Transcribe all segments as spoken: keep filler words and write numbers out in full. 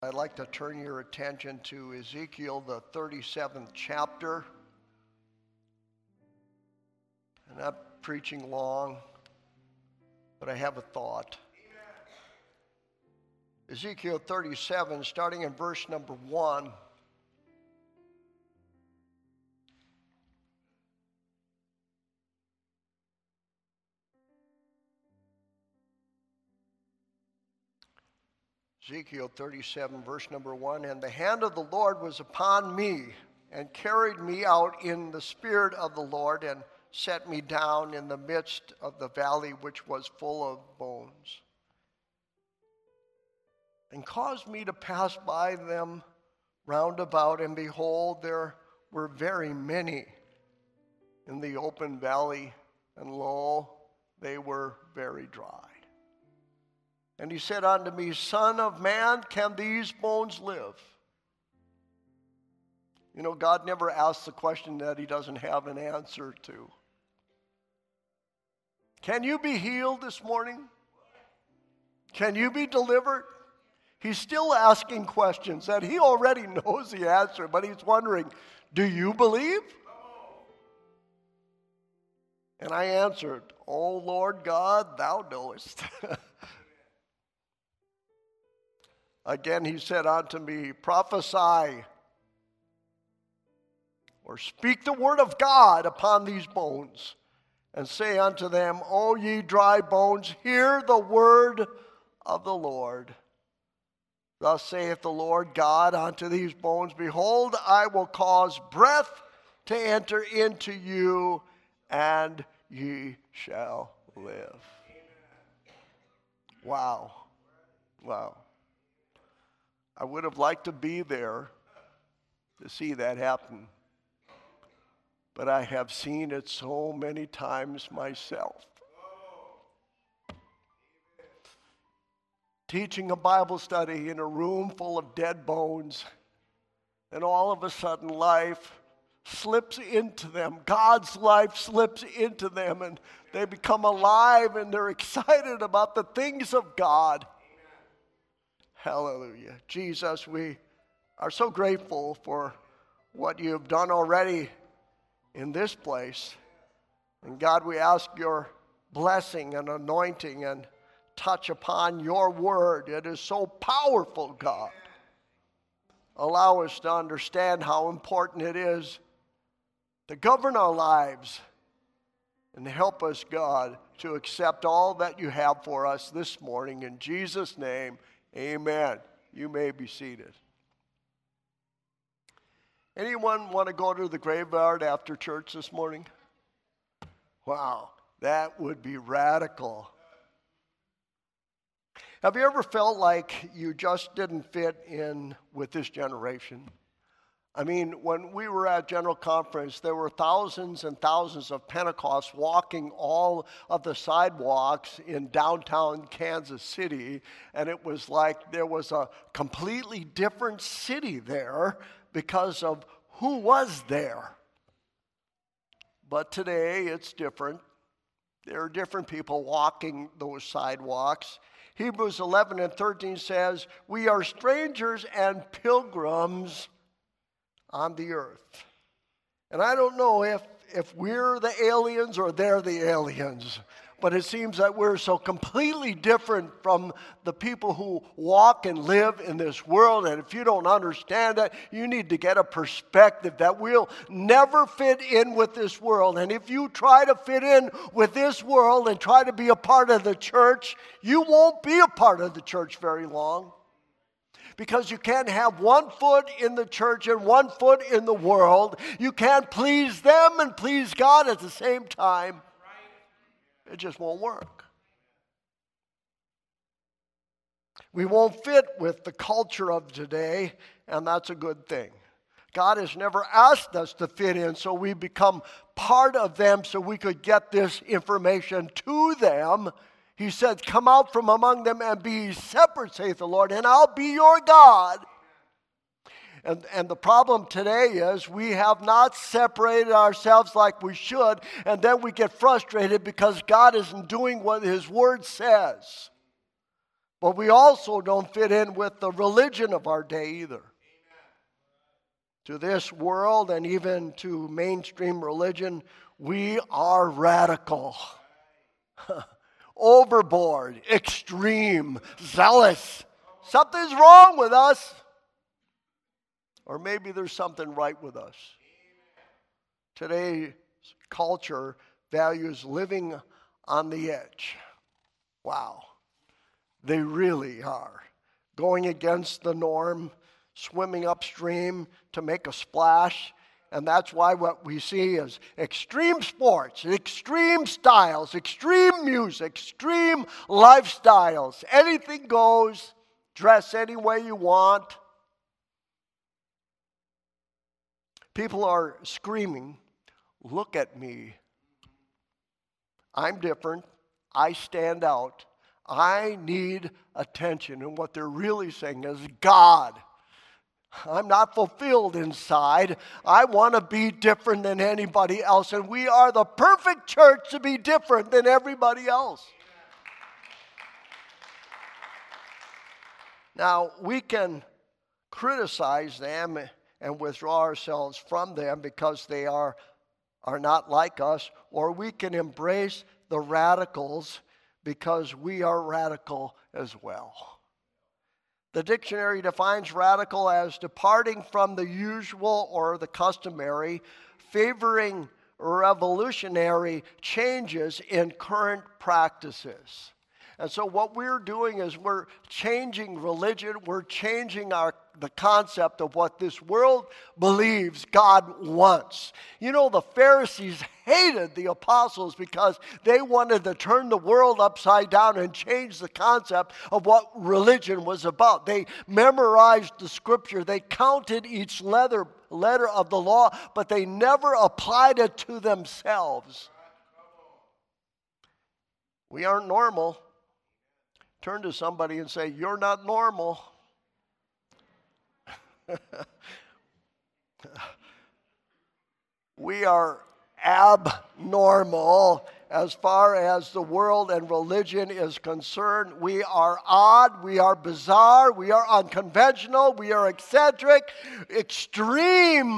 I'd like to turn your attention to Ezekiel, the thirty-seventh chapter. I'm not preaching long, but I have a thought. Amen. Ezekiel thirty-seven, starting in verse number one. Ezekiel thirty-seven, verse number one, and the hand of the Lord was upon me, and carried me out in the spirit of the Lord, and set me down in the midst of the valley which was full of bones, and caused me to pass by them round about, and behold, there were very many in the open valley, and lo, they were very dry. And he said unto me, Son of man, can these bones live? You know, God never asks the question that he doesn't have an answer to. Can you be healed this morning? Can you be delivered? He's still asking questions that he already knows the answer, but he's wondering, do you believe? And I answered, O Lord God, thou knowest. Again he said unto me, prophesy, or speak the word of God upon these bones, and say unto them, O ye dry bones, hear the word of the Lord. Thus saith the Lord God unto these bones, behold, I will cause breath to enter into you, and ye shall live. Wow. Wow. I would have liked to be there to see that happen, but I have seen it so many times myself. Teaching a Bible study in a room full of dead bones, and all of a sudden life slips into them. God's life slips into them, and they become alive, and they're excited about the things of God. Hallelujah. Jesus, we are so grateful for what you have done already in this place. And God, we ask your blessing and anointing and touch upon your word. It is so powerful, God. Allow us to understand how important it is to govern our lives, and help us, God, to accept all that you have for us this morning. In Jesus' name, amen. You may be seated. Anyone want to go to the graveyard after church this morning? Wow, that would be radical. Have you ever felt like you just didn't fit in with this generation? I mean, when we were at General Conference, there were thousands and thousands of Pentecosts walking all of the sidewalks in downtown Kansas City, and it was like there was a completely different city there because of who was there. But today, it's different. There are different people walking those sidewalks. Hebrews eleven and thirteen says, we are strangers and pilgrims on the earth. And I don't know if, if we're the aliens or they're the aliens, but it seems that we're so completely different from the people who walk and live in this world. And if you don't understand that, you need to get a perspective that we'll never fit in with this world. And if you try to fit in with this world and try to be a part of the church, you won't be a part of the church very long. Because you can't have one foot in the church and one foot in the world. You can't please them and please God at the same time. It just won't work. We won't fit with the culture of today, and that's a good thing. God has never asked us to fit in, so we become part of them so we could get this information to them. He said, come out from among them and be separate, saith the Lord, and I'll be your God. And, and the problem today is we have not separated ourselves like we should, and then we get frustrated because God isn't doing what his word says. But we also don't fit in with the religion of our day either. To this world and even to mainstream religion, we are radical, overboard, extreme, zealous. Something's wrong with us. Or maybe there's something right with us. Today's culture values living on the edge. Wow. They really are. Going against the norm, swimming upstream to make a splash. And that's why what we see is extreme sports, extreme styles, extreme music, extreme lifestyles. Anything goes. Dress any way you want. People are screaming, look at me. I'm different. I stand out. I need attention. And what they're really saying is, God, I'm not fulfilled inside. I want to be different than anybody else. And we are the perfect church to be different than everybody else. Now, we can criticize them and withdraw ourselves from them because they are, are not like us, or we can embrace the radicals because we are radical as well. The dictionary defines radical as departing from the usual or the customary, favoring revolutionary changes in current practices. And so what we're doing is we're changing religion, we're changing our the concept of what this world believes God wants. You know, the Pharisees hated the apostles because they wanted to turn the world upside down and change the concept of what religion was about. They memorized the scripture, they counted each letter, letter of the law, but they never applied it to themselves. We aren't normal. Turn to somebody and say, you're not normal. We are abnormal as far as the world and religion is concerned. We are odd, we are bizarre, we are unconventional, we are eccentric, extreme.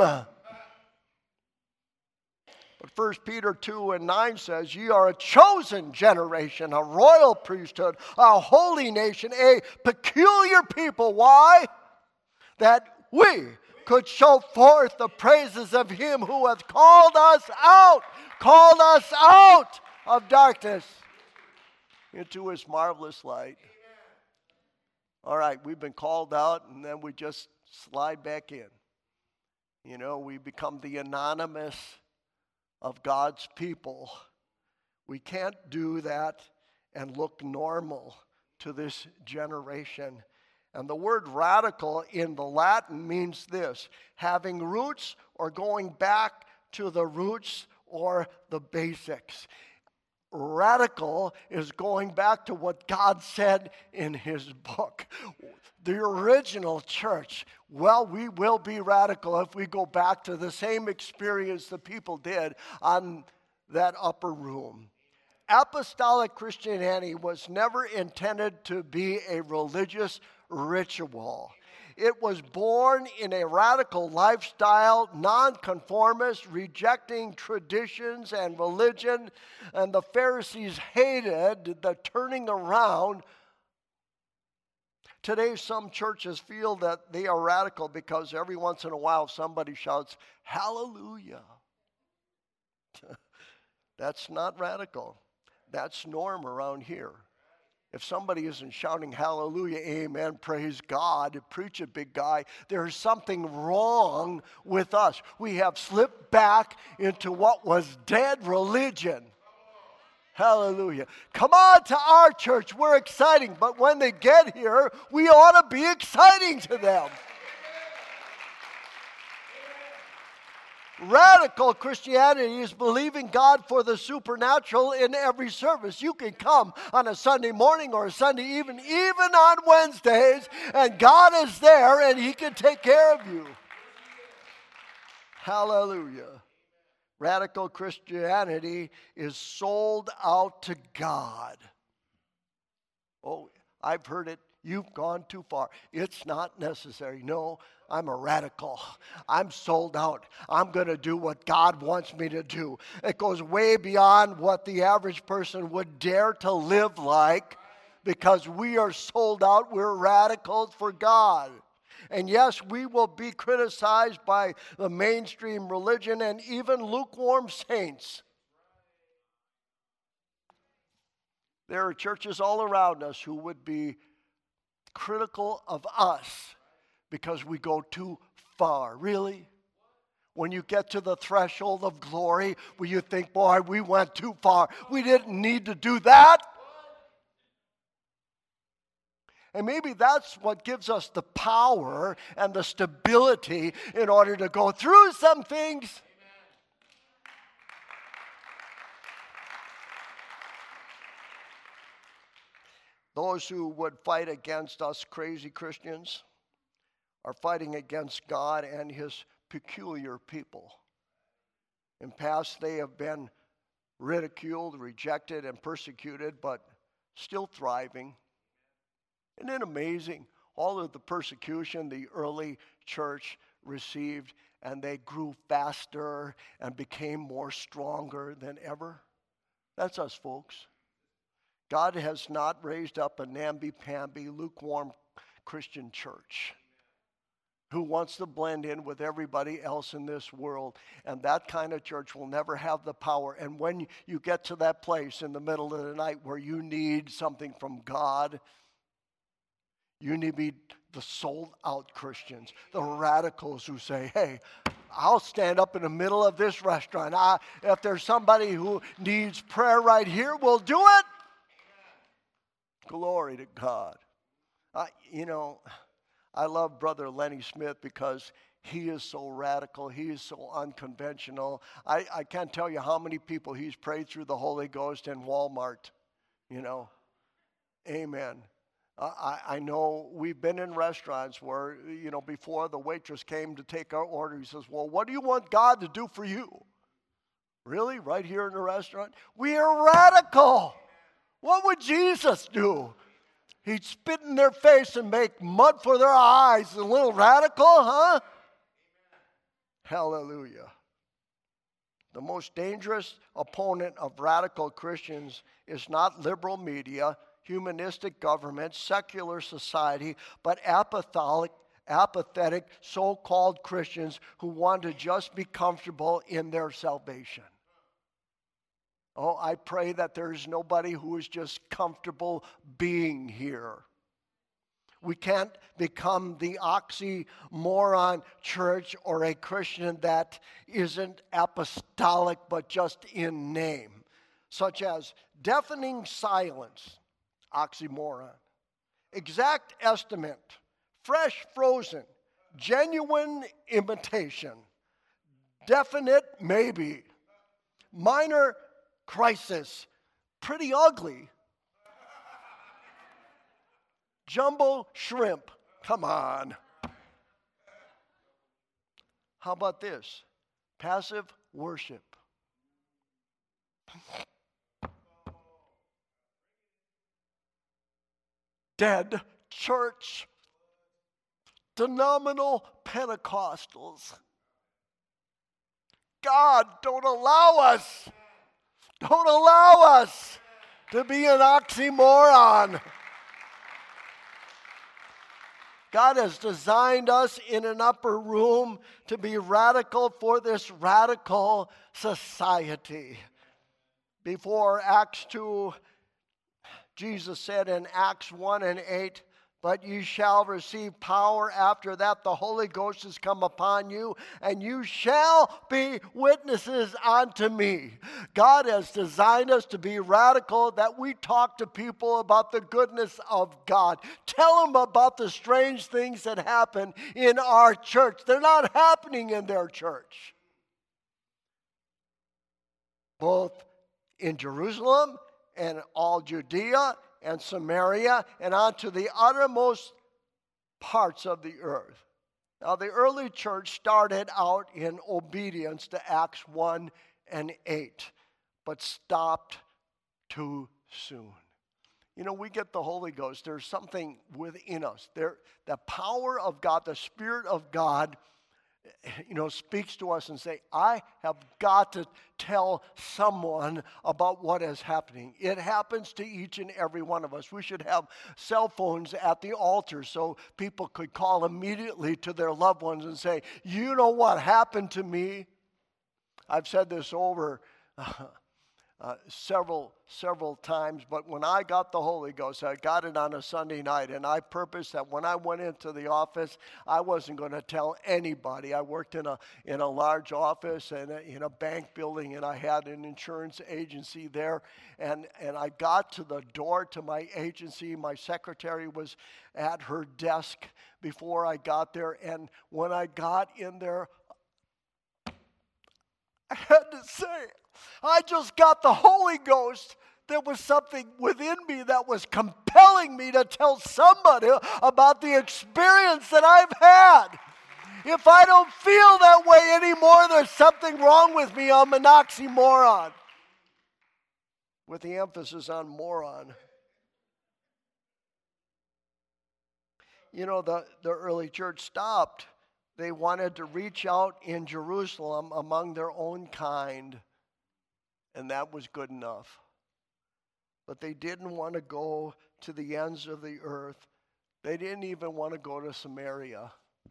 But First Peter two and nine says, ye are a chosen generation, a royal priesthood, a holy nation, a peculiar people. Why? That we could show forth the praises of him who hath called us out, called us out of darkness into his marvelous light. All right, we've been called out and then we just slide back in. You know, we become the anonymous of God's people. We can't do that and look normal to this generation. And the word radical in the Latin means this: having roots or going back to the roots or the basics. Radical is going back to what God said in his book. The original church, well, we will be radical if we go back to the same experience the people did on that upper room. Apostolic Christianity was never intended to be a religious ritual. It was born in a radical lifestyle, nonconformist, rejecting traditions and religion, and the Pharisees hated the turning around. Today, some churches feel that they are radical because every once in a while somebody shouts, hallelujah. That's not radical. That's norm around here. If somebody isn't shouting hallelujah, amen, praise God, preach a big guy, there's something wrong with us. We have slipped back into what was dead religion. Hallelujah. Come on to our church. We're exciting. But when they get here, we ought to be exciting to them. Radical Christianity is believing God for the supernatural in every service. You can come on a Sunday morning or a Sunday evening, even on Wednesdays, and God is there and he can take care of you. Hallelujah. Radical Christianity is sold out to God. Oh, I've heard it. You've gone too far. It's not necessary. No, I'm a radical. I'm sold out. I'm going to do what God wants me to do. It goes way beyond what the average person would dare to live like, because we are sold out. We're radicals for God. And yes, we will be criticized by the mainstream religion and even lukewarm saints. There are churches all around us who would be critical of us because we go too far. Really? When you get to the threshold of glory, where you think, boy, we went too far. We didn't need to do that. And maybe that's what gives us the power and the stability in order to go through some things. Those who would fight against us crazy Christians are fighting against God and his peculiar people. In past, they have been ridiculed, rejected, and persecuted, but still thriving. Isn't it amazing? All of the persecution the early church received, and they grew faster and became more stronger than ever. That's us, folks. God has not raised up a namby-pamby, lukewarm Christian church who wants to blend in with everybody else in this world. And that kind of church will never have the power. And when you get to that place in the middle of the night where you need something from God, you need to be the sold-out Christians, the radicals who say, hey, I'll stand up in the middle of this restaurant. I, if there's somebody who needs prayer right here, we'll do it. Glory to God. Uh, you know, I love Brother Lenny Smith because he is so radical. He is so unconventional. I, I can't tell you how many people he's prayed through the Holy Ghost in Walmart, you know. Amen. Uh, I, I know we've been in restaurants where, you know, before the waitress came to take our order, he says, well, what do you want God to do for you? Really? Right here in the restaurant? We are radical. What would Jesus do? He'd spit in their face and make mud for their eyes. A little radical, huh? Hallelujah. The most dangerous opponent of radical Christians is not liberal media, humanistic government, secular society, but apathetic, apathetic so-called Christians who want to just be comfortable in their salvation. Oh, I pray that there's nobody who is just comfortable being here. We can't become the oxymoron church or a Christian that isn't apostolic but just in name, such as deafening silence, oxymoron, exact estimate, fresh frozen, genuine imitation, definite maybe, minor crisis, pretty ugly, jumbo shrimp, come on. How about this? Passive worship. Dead church. Denominational Pentecostals. God, don't allow us. Don't allow us to be an oxymoron. God has designed us in an upper room to be radical for this radical society. Before Acts two, Jesus said in Acts one and eight, but you shall receive power after that the Holy Ghost has come upon you, and you shall be witnesses unto me. God has designed us to be radical, that we talk to people about the goodness of God. Tell them about the strange things that happen in our church. They're not happening in their church. Both in Jerusalem and all Judea and Samaria, and onto the uttermost parts of the earth. Now, the early church started out in obedience to Acts one and eight, but stopped too soon. You know, we get the Holy Ghost. There's something within us. There, the power of God, the Spirit of God, you know, speaks to us and say, I have got to tell someone about what is happening. It happens to each and every one of us. We should have cell phones at the altar so people could call immediately to their loved ones and say, you know what happened to me? I've said this over uh, uh, several, several times, but when I got the Holy Ghost, I got it on a Sunday night, and I purposed that when I went into the office, I wasn't going to tell anybody. I worked in a in a large office and in a bank building, and I had an insurance agency there, and, and I got to the door to my agency. My secretary was at her desk before I got there, and when I got in there, I had to say, I just got the Holy Ghost. There was something within me that was compelling me to tell somebody about the experience that I've had. If I don't feel that way anymore, there's something wrong with me. I'm an oxymoron. With the emphasis on moron. You know, the, the early church stopped. They wanted to reach out in Jerusalem among their own kind, and that was good enough. But they didn't want to go to the ends of the earth. They didn't even want to go to Samaria.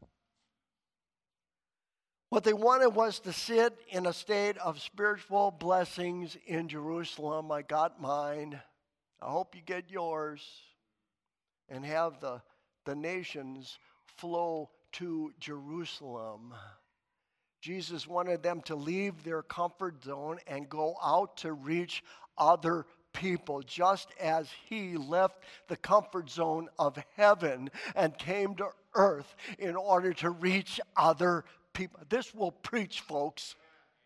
What they wanted was to sit in a state of spiritual blessings in Jerusalem. I got mine. I hope you get yours. And have the, the nations flow to Jerusalem. Jesus wanted them to leave their comfort zone and go out to reach other people, just as he left the comfort zone of heaven and came to earth in order to reach other people. This will preach, folks.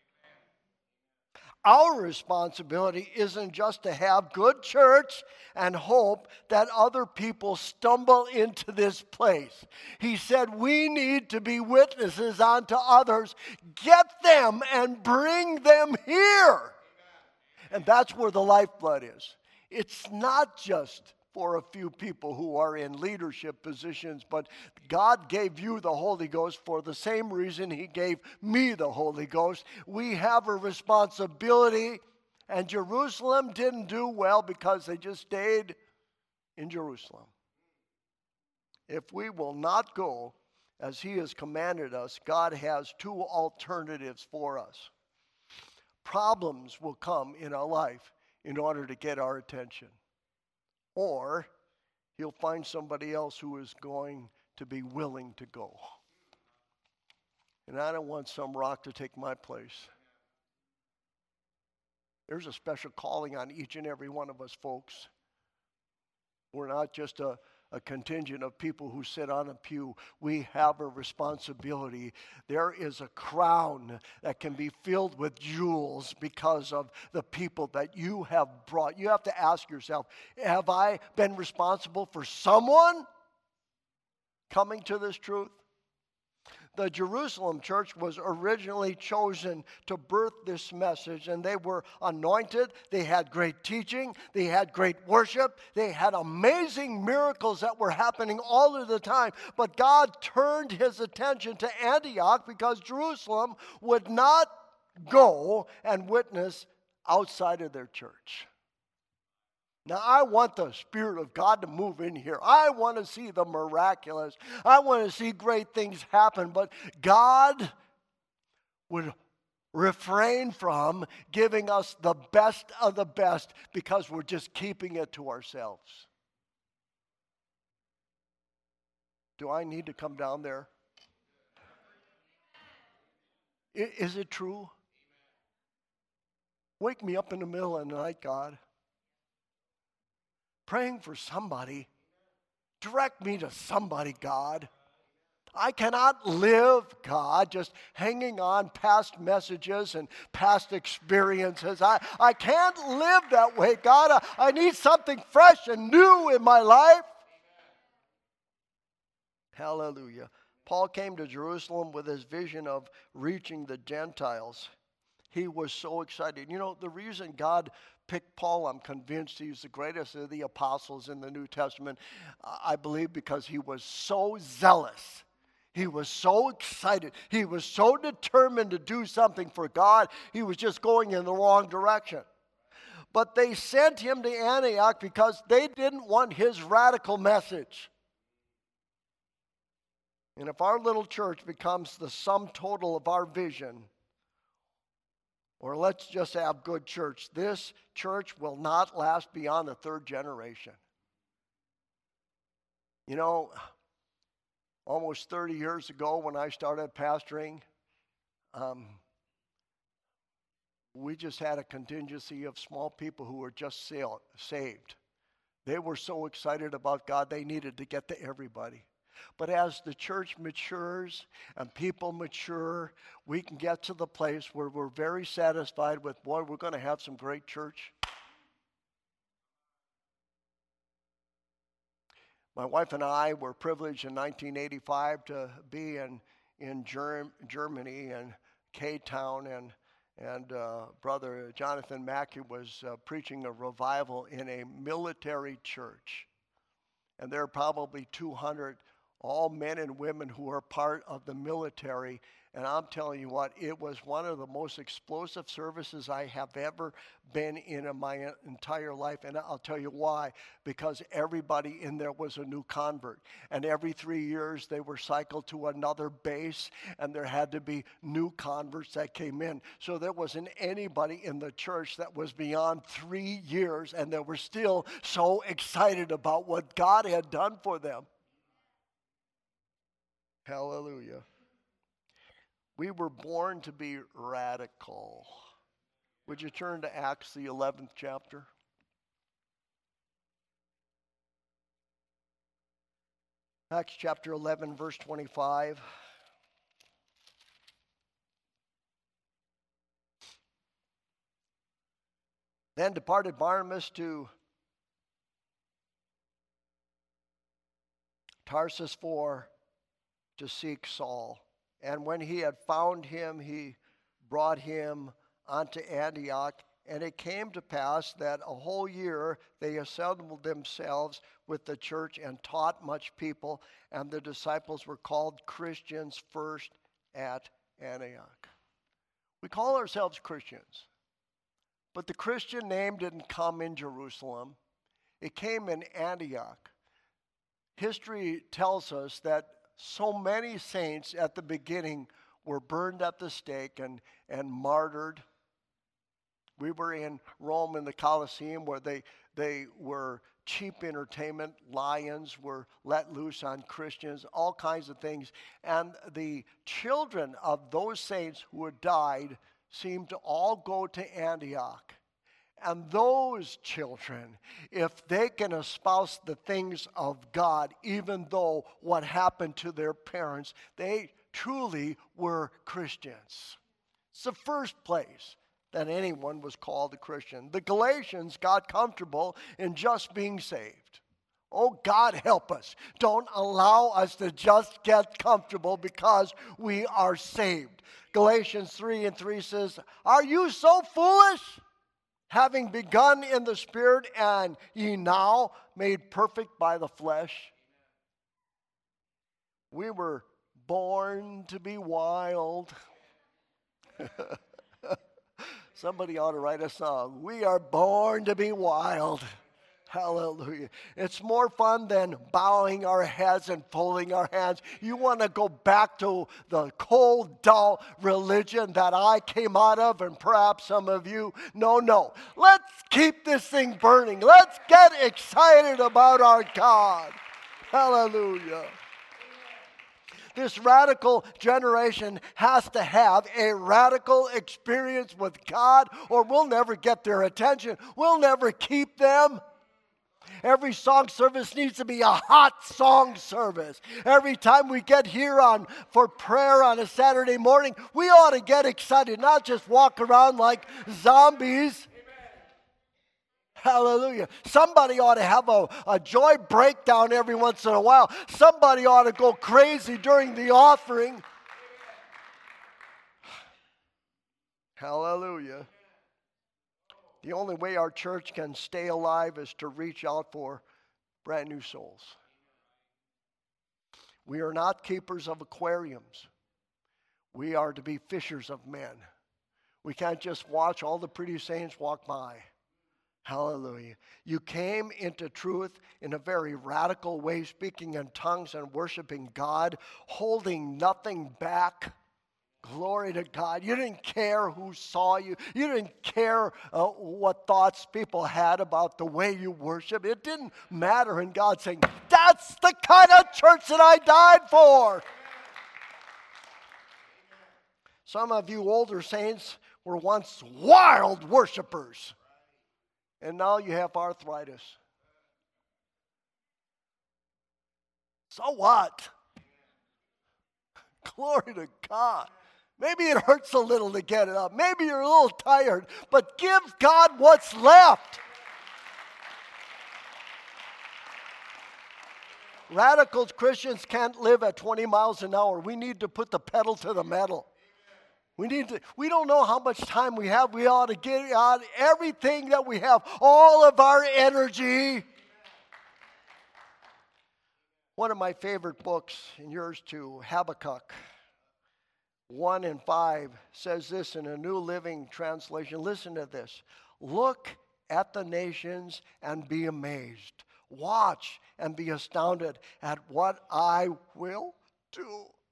Our responsibility isn't just to have good church and hope that other people stumble into this place. He said we need to be witnesses unto others. Get them and bring them here. And that's where the lifeblood is. It's not just for a few people who are in leadership positions, but God gave you the Holy Ghost for the same reason he gave me the Holy Ghost. We have a responsibility, and Jerusalem didn't do well because they just stayed in Jerusalem. If we will not go as he has commanded us, God has two alternatives for us. Problems will come in our life in order to get our attention. Or he'll find somebody else who is going to be willing to go. And I don't want some rock to take my place. There's a special calling on each and every one of us, folks. We're not just a, a contingent of people who sit on a pew. We have a responsibility. There is a crown that can be filled with jewels because of the people that you have brought. You have to ask yourself, have I been responsible for someone coming to this truth? The Jerusalem church was originally chosen to birth this message, and they were anointed. They had great teaching. They had great worship. They had amazing miracles that were happening all of the time. But God turned his attention to Antioch because Jerusalem would not go and witness outside of their church. Now, I want the Spirit of God to move in here. I want to see the miraculous. I want to see great things happen. But God would refrain from giving us the best of the best because we're just keeping it to ourselves. Do I need to come down there? Is it true? Wake me up in the middle of the night, God. Praying for somebody. Direct me to somebody, God. I cannot live, God, just hanging on past messages and past experiences. I, I can't live that way, God. I, I need something fresh and new in my life. Hallelujah. Paul came to Jerusalem with his vision of reaching the Gentiles. He was so excited. You know, the reason God pick Paul. I'm convinced he's the greatest of the apostles in the New Testament. I believe because he was so zealous. He was so excited. He was so determined to do something for God. He was just going in the wrong direction. But they sent him to Antioch because they didn't want his radical message. And if our little church becomes the sum total of our vision, or let's just have good church, this church will not last beyond the third generation. You know, almost thirty years ago when I started pastoring, um, we just had a contingency of small people who were just saved. They were so excited about God, they needed to get to everybody. But as the church matures and people mature, we can get to the place where we're very satisfied with, boy, we're going to have some great church. My wife and I were privileged in nineteen eighty-five to be in, in Germ- Germany and K-Town, and, and uh, Brother Jonathan Mackey was uh, preaching a revival in a military church. And there are probably two hundred all men and women who are part of the military. And I'm telling you what, it was one of the most explosive services I have ever been in in my entire life. And I'll tell you why. Because everybody in there was a new convert. And every three years they were cycled to another base, and there had to be new converts that came in. So there wasn't anybody in the church that was beyond three years, and they were still so excited about what God had done for them. Hallelujah. We were born to be radical. Would you turn to Acts, the eleventh chapter? Acts chapter eleven, verse twenty-five. Then departed Barnabas to Tarsus for to seek Saul. And when he had found him, he brought him unto Antioch. And it came to pass that a whole year they assembled themselves with the church and taught much people. And the disciples were called Christians first at Antioch. We call ourselves Christians. But the Christian name didn't come in Jerusalem. It came in Antioch. History tells us that so many saints at the beginning were burned at the stake and, and martyred. We were in Rome in the Colosseum where they, they were cheap entertainment. Lions were let loose on Christians, all kinds of things. And the children of those saints who had died seemed to all go to Antioch. And those children, if they can espouse the things of God, even though what happened to their parents, they truly were Christians. It's the first place that anyone was called a Christian. The Galatians got comfortable in just being saved. Oh, God help us. Don't allow us to just get comfortable because we are saved. Galatians three and three says, are you so foolish? Having begun in the Spirit, and ye now made perfect by the flesh. We were born to be wild. Somebody ought to write a song. We are born to be wild. Hallelujah. It's more fun than bowing our heads and folding our hands. You want to go back to the cold, dull religion that I came out of, and perhaps some of you. No, no. Let's keep this thing burning. Let's get excited about our God. Hallelujah. This radical generation has to have a radical experience with God, or we'll never get their attention. We'll never keep them. Every song service needs to be a hot song service. Every time we get here on for prayer on a Saturday morning, we ought to get excited, not just walk around like zombies. Amen. Hallelujah. Somebody ought to have a, a joy breakdown every once in a while. Somebody ought to go crazy during the offering. Amen. Hallelujah. The only way our church can stay alive is to reach out for brand new souls. We are not keepers of aquariums. We are to be fishers of men. We can't just watch all the pretty saints walk by. Hallelujah. You came into truth in a very radical way, speaking in tongues and worshiping God, holding nothing back. Glory to God. You didn't care who saw you. You didn't care uh, what thoughts people had about the way you worship. It didn't matter. And God saying, that's the kind of church that I died for. Some of you older saints were once wild worshipers. And now you have arthritis. So what? Glory to God. Maybe it hurts a little to get it up. Maybe you're a little tired. But give God what's left. Radical Christians can't live at twenty miles an hour. We need to put the pedal to the metal. We need to, we don't know how much time we have. We ought to get out everything that we have, all of our energy. One of my favorite books, and yours too, Habakkuk one and five says this in a New Living Translation. Listen to this. Look at the nations and be amazed. Watch and be astounded at what I will do.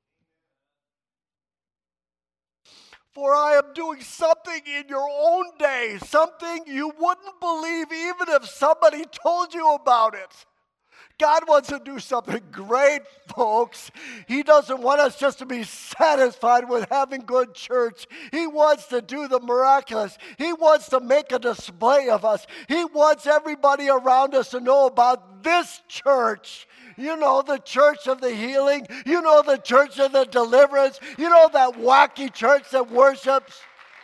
For I am doing something in your own day, something you wouldn't believe even if somebody told you about it. God wants to do something great, folks. He doesn't want us just to be satisfied with having good church. He wants to do the miraculous. He wants to make a display of us. He wants everybody around us to know about this church. You know, the church of the healing. You know, the church of the deliverance. You know, that wacky church that worships.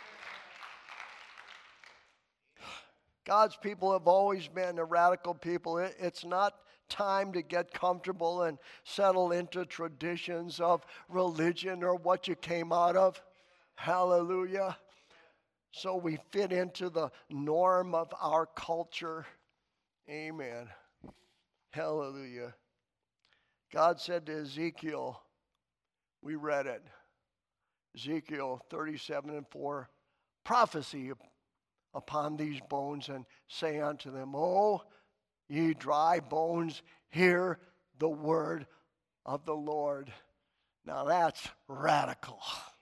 God's people have always been a radical people. It, it's not time to get comfortable and settle into traditions of religion or what you came out of. Hallelujah. So we fit into the norm of our culture. Amen. Hallelujah. God said to Ezekiel, we read it, Ezekiel thirty-seven and four, prophecy upon these bones and say unto them, O ye dry bones, hear the word of the Lord. Now that's radical.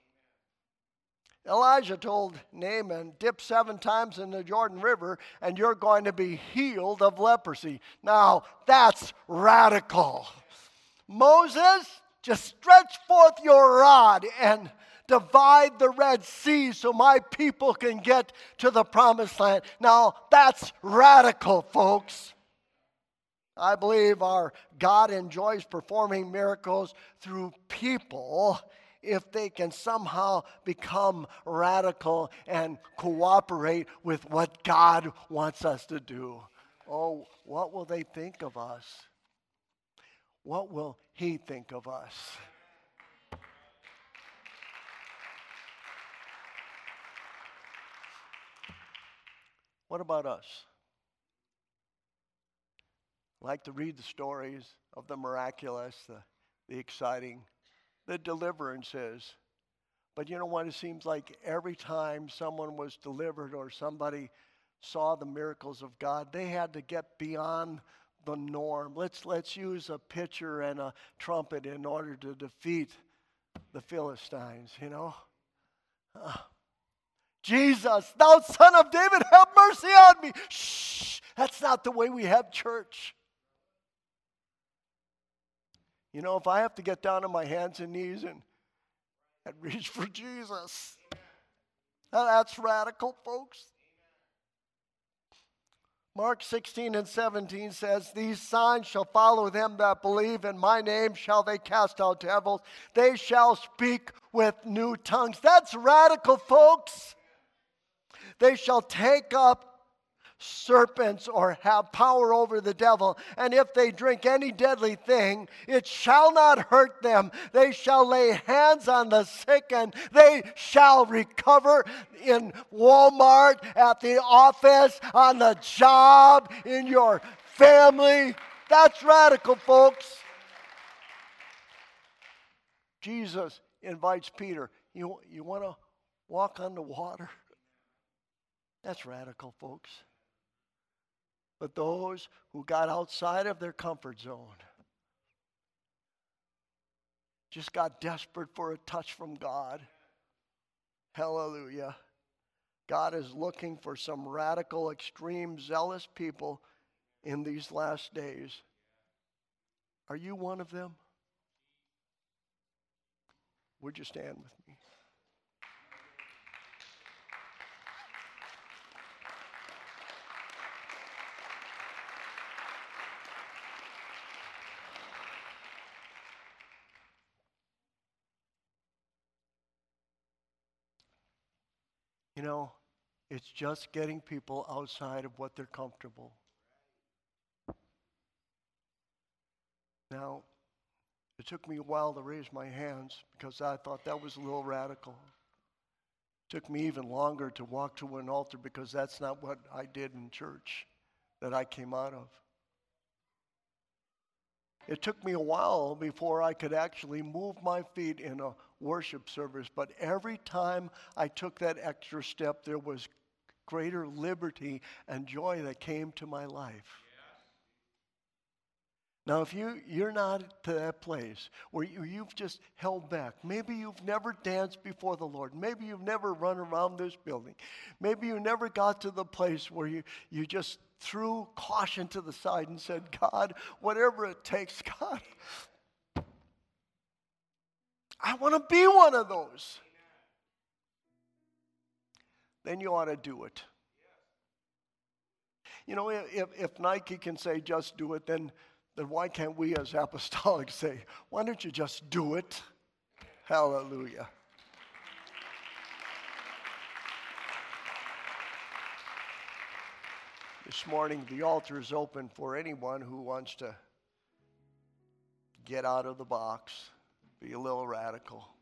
Elijah told Naaman, dip seven times in the Jordan River and you're going to be healed of leprosy. Now that's radical. Moses, just stretch forth your rod and divide the Red Sea so my people can get to the promised land. Now that's radical, folks. I believe our God enjoys performing miracles through people if they can somehow become radical and cooperate with what God wants us to do. Oh, what will they think of us? What will He think of us? What about us? I like to read the stories of the miraculous, the, the exciting, the deliverances. But you know what? It seems like every time someone was delivered or somebody saw the miracles of God, they had to get beyond the norm. Let's, let's use a pitcher and a trumpet in order to defeat the Philistines, you know? Uh, Jesus, thou son of David, have mercy on me. Shh, that's not the way we have church. You know, if I have to get down on my hands and knees and, and reach for Jesus, now that's radical, folks. Mark sixteen and seventeen says, these signs shall follow them that believe. In my name shall they cast out devils. They shall speak with new tongues. That's radical, folks. They shall take up serpents or have power over the devil. And if they drink any deadly thing, it shall not hurt them. They shall lay hands on the sick and they shall recover. In Walmart, at the office, on the job, in your family. That's radical, folks. Jesus invites Peter, you, you want to walk on the water? That's radical, folks. But those who got outside of their comfort zone, just got desperate for a touch from God. Hallelujah. God is looking for some radical, extreme, zealous people in these last days. Are you one of them? Would you stand with me? You know, it's just getting people outside of what they're comfortable. Now, it took me a while to raise my hands because I thought that was a little radical. It took me even longer to walk to an altar because that's not what I did in church that I came out of. It took me a while before I could actually move my feet in a worship service, but every time I took that extra step, there was greater liberty and joy that came to my life. Now, if you, you're not to that place where you, you've just held back, maybe you've never danced before the Lord, maybe you've never run around this building, maybe you never got to the place where you, you just threw caution to the side and said, God, whatever it takes, God, I want to be one of those. Then you ought to do it. You know, if, if Nike can say just do it, then then why can't we as apostolics say, why don't you just do it? Hallelujah. This morning, the altar is open for anyone who wants to get out of the box, be a little radical.